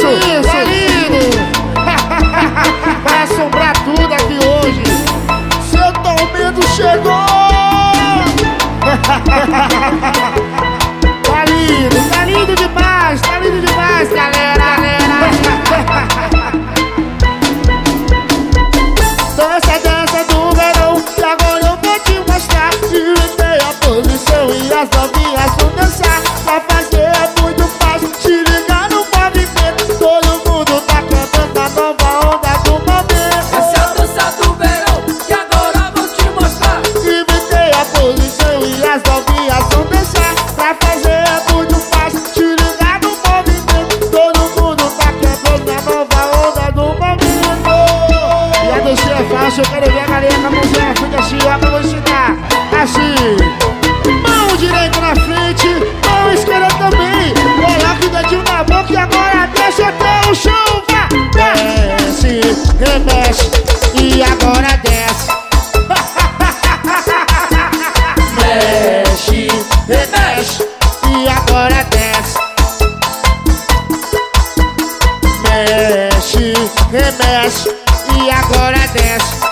Vai assombrar tudo aqui hoje. Seu tormento chegou. Tá lindo demais, galera. Dança do verão, e agora eu vou te mostrar. Dividei a posição e as novinhas vão dançar. Pra fazer é muito fácil, se ligar no movimento. Todo mundo tá cantando a nova onda do momento. Essa é a dança do verão, e agora vou te mostrar. Dividei a posição e as novinhas vão dançar. Pra fazer é muito fácil, se ligar no movimento. Todo mundo tá cantando a nova onda do momento. E a dança é fácil, eu quero ver a galera com a mãozinha na frente assim, ó, pra você dar assim. Mão direita na frente, mão esquerda também. Coloca o dedinho na boca e agora desce até o chão. Vai, desce, remexe e agora desce. Mexe, remexe e agora desce. Mexe, remexe e agora desce.